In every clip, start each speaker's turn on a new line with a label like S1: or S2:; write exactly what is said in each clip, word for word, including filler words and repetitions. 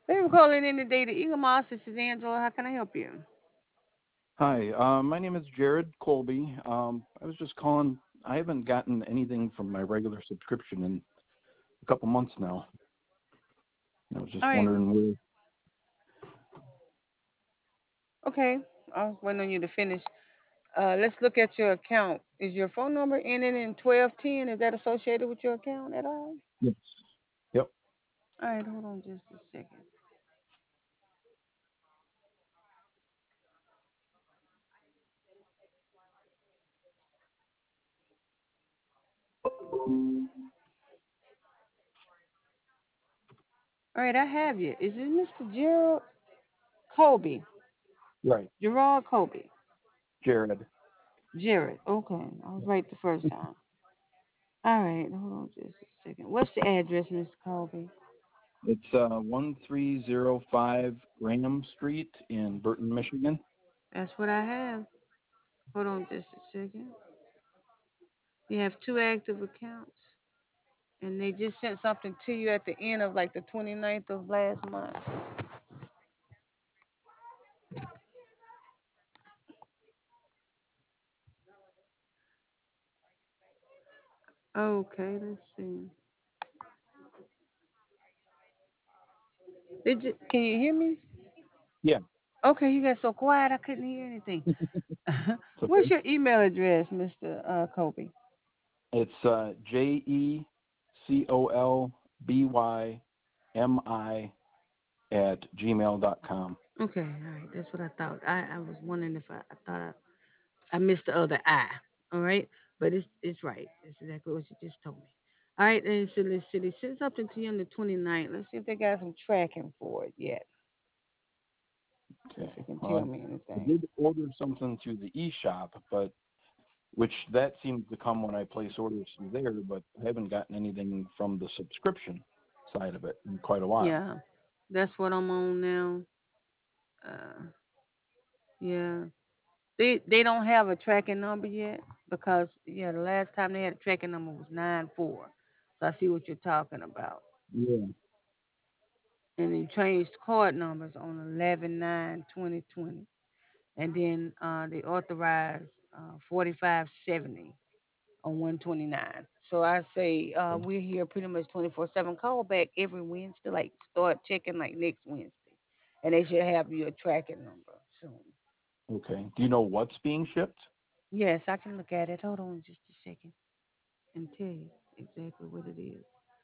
S1: Thank you for calling in today to Eagle Moss. This is Angela. How can I help you?
S2: Hi, uh, my name is Jared Colby. Um, I was just calling. I haven't gotten anything from my regular subscription in a couple months now. I was just
S1: All right.
S2: wondering where.
S1: Okay. I was waiting on you to finish. Uh, let's look at your account. Is your phone number ending in twelve ten? Is that associated with your account at all?
S2: Yes. Yep.
S1: All right. Hold on just a second. All right. I have you. Is it Mister Gerald Colby?
S2: Right.
S1: Gerard Colby.
S2: Jared.
S1: Jared. Okay. I was right the first time. All right. Hold on just a second. What's the address, Mister Colby?
S2: It's uh, one three zero five Graham Street in Burton, Michigan.
S1: That's what I have. Hold on just a second. You have two active accounts. And they just sent something to you at the end of like the twenty-ninth of last month. Okay, let's see. Did you? Can you hear me?
S2: Yeah.
S1: Okay, you got so quiet I couldn't hear anything.
S2: It's
S1: What's
S2: okay.
S1: your email address, Mister Uh, Kobe?
S2: It's uh, J E C O L B Y M I at gmail dot com.
S1: Okay, all right, that's what I thought. I, I was wondering if I, I thought I, I missed the other I. All right, but it's it's right. It's exactly what you just told me. All right, and so let's see. They sent something to you on the twenty-ninth. Let's see if they got some tracking for it yet. See if
S2: Okay.
S1: you can
S2: Well,
S1: tell
S2: I,
S1: me
S2: I
S1: anything.
S2: did order something through the eShop, but which that seems to come when I place orders through there, but I haven't gotten anything from the subscription side of it in quite a while.
S1: Yeah, that's what I'm on now. Uh, yeah, they they don't have a tracking number yet because yeah, the last time they had a tracking number was nine four. So I see what you're talking about.
S2: Yeah.
S1: And they changed card numbers on eleven nine twenty twenty, and then uh, they authorized uh, forty-five seventy on one twenty-nine. So I say uh, we're here pretty much twenty-four seven. Call back every Wednesday, like start checking like next Wednesday, and they should have you a tracking number soon.
S2: Okay. Do you know what's being shipped?
S1: Yes, I can look at it. Hold on just a second and tell you exactly what it is.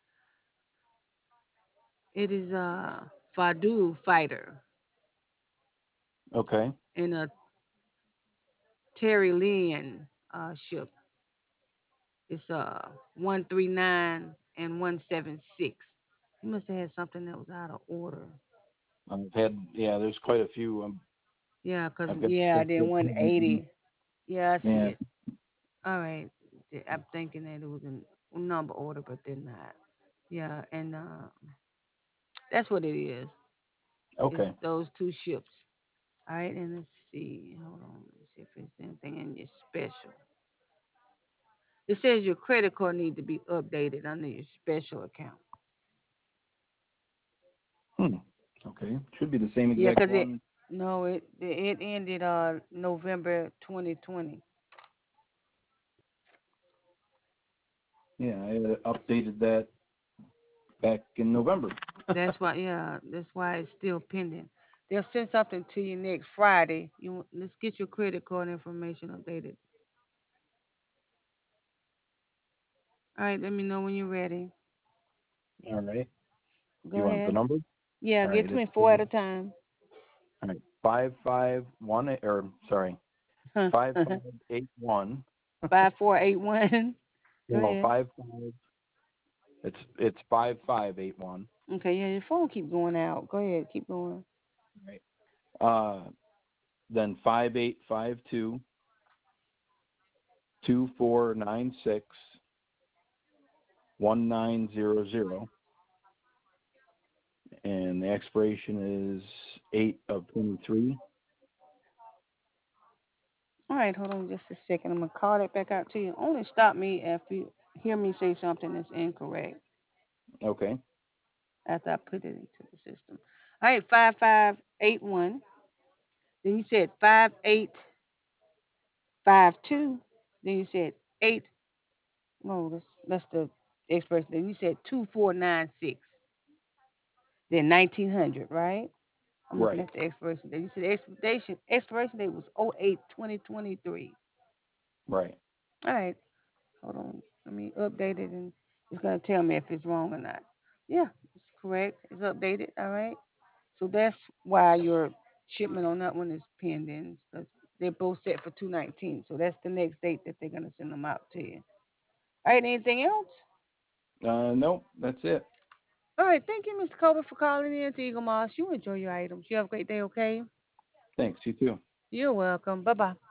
S1: It is a Fadu fighter
S2: Okay.
S1: in a Terry Lynn uh, ship. It's uh one three nine and one seven six. You must have had something that was out of order.
S2: I've had, yeah, there's quite a few. Um,
S1: Yeah, 'cause
S2: I've got
S1: yeah,
S2: stuff
S1: then
S2: that,
S1: one eighty. Yeah, I see
S2: yeah.
S1: it. All right. Yeah, I'm thinking that it was in number order, but they're not. Yeah, and uh, that's what it is. It's
S2: Okay.
S1: those two ships. All right, and let's see. Hold on. Let's see if there's anything in your special. It says your credit card need to be updated under your special account.
S2: Hmm. Okay. Should be the same
S1: Yeah,
S2: exact
S1: 'cause it
S2: one.
S1: no, it it ended uh November twenty twenty.
S2: Yeah, I uh, updated that back in November.
S1: That's why yeah, that's why it's still pending. They'll send something to you next Friday. You let's get your credit card information updated. All right, let me know when you're ready.
S2: All right.
S1: Go
S2: You want the
S1: ahead.
S2: number?
S1: Yeah,
S2: All
S1: get
S2: right.
S1: to
S2: It's
S1: me four at a time.
S2: all right. Five five one or sorry, five five eight one.
S1: Five four eight one. Go
S2: No,
S1: ahead.
S2: five five. It's it's five five eight one.
S1: Okay, yeah, your phone keep going out. Go ahead, keep going.
S2: Right. Uh, then five eight five two two four nine six one nine zero zero, and the expiration is eight of twenty three.
S1: All right, hold on just a second. I'm gonna call that back out to you. Only stop me if you hear me say something that's incorrect.
S2: Okay.
S1: after I put it into the system. All right, five five eight one. Then you said five eight five two. Then you said eight. No, that's that's the expiration. Then you said two four nine six. Then nineteen hundred, right? I'm looking
S2: Right.
S1: at the expiration date. You said the expiration expiration date was oh eight twenty twenty-three.
S2: Right.
S1: All right, hold on. Let me update it, and it's gonna tell me if it's wrong or not. Yeah, it's correct. It's updated. All right. So that's why your shipment on that one is pending because they're both set for two nineteen. So that's the next date that they're gonna send them out to you. All right. Anything else?
S2: Uh, no, that's it.
S1: All right. Thank you, mister Colbert, for calling in to Eagle Moss. You enjoy your items. You have a great day. Okay.
S2: Thanks. You too.
S1: You're welcome. Bye bye.